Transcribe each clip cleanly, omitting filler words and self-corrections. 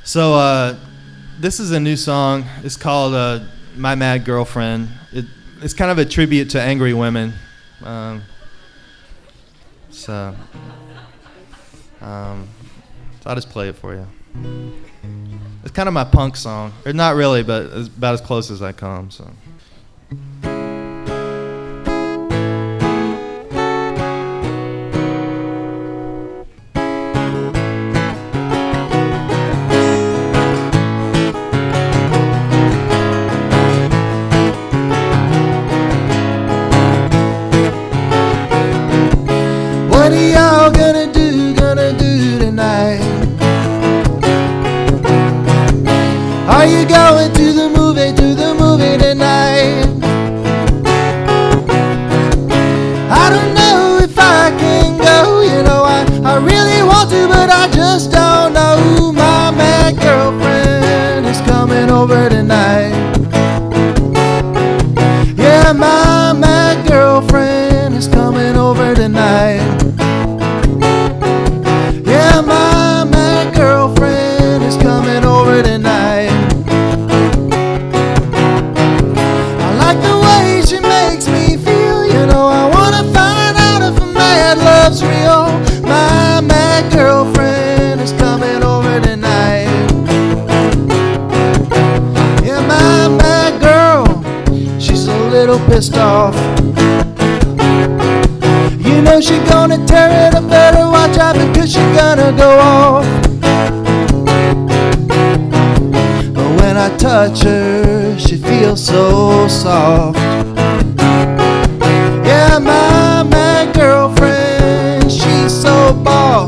So this is a new song. It's called My Mad Girlfriend. It's kind of a tribute to angry women. So I'll just play it for you. It's kind of my punk song. Or not really, but it's about as close as I come. So. What are y'all gonna do tonight? Are you going to the movie tonight? I don't know if I can go, you know, I really want to, but I just don't know. My mad girlfriend is coming over tonight. Yeah, my mad girlfriend is coming over tonight. Yeah, my mad girlfriend is coming over tonight. I like the way she makes me feel, you know, I wanna find out if a mad love's real. My mad girlfriend is coming over tonight. Yeah, my mad girl, she's a little pissed off. You know she gonna tear it up, better watch out because she gonna go off. But when I touch her, she feels so soft. Yeah, my mad girlfriend, she's so boss.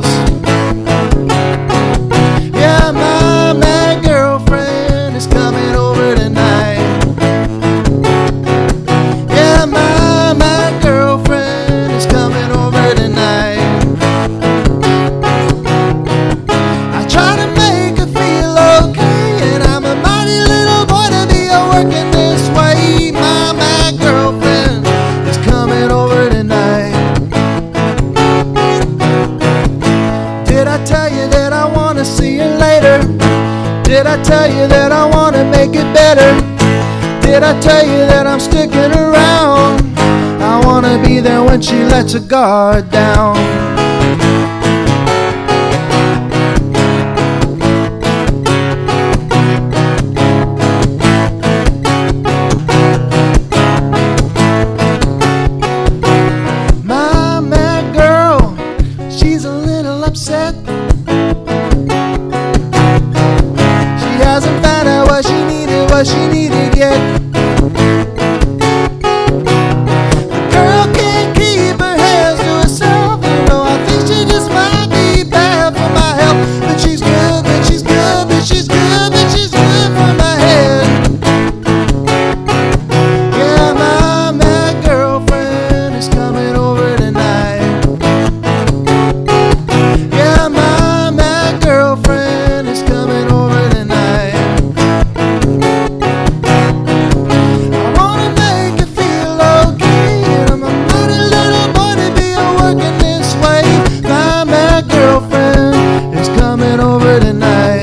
Yeah, my mad girlfriend is coming over tonight. Yeah, my mad girlfriend is coming over tonight. I try to make her feel okay, and I'm a mighty little boy to be working this way. My mad girlfriend is coming over tonight. Did I tell you that I want to see her later? Did I tell you that I want to make it better? Did I tell you that I'm sticking around? I want to be there when she lets her guard down. My mad girl, she's a little upset. She hasn't found out what she needed yet. The girl can't keep her hands to herself, you know, I think she just might be bad for my health. But she's good, but she's good, but she's good, but she's good for my head. Yeah, my mad girlfriend is coming over tonight. Yeah, my mad girlfriend is coming over tonight. I wanna make her feel okay, and I'm a mighty little boy to be working this way. My mad girlfriend is coming over tonight.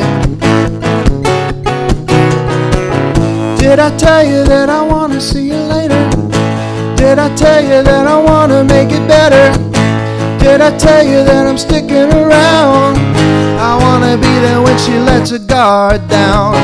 Did I tell you that I wanna see you later? Did I tell you that I wanna make it better? Did I tell you that I'm sticking around? I wanna be there when she lets her guard down.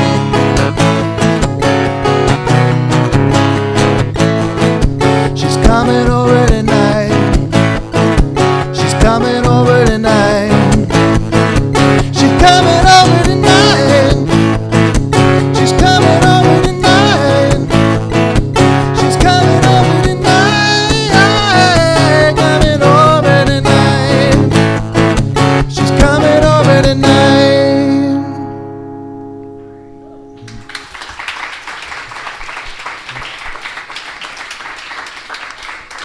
She's coming over tonight. She's coming over tonight. She's coming over tonight. She's coming over tonight. She's coming over tonight. Coming over tonight. She's coming over tonight.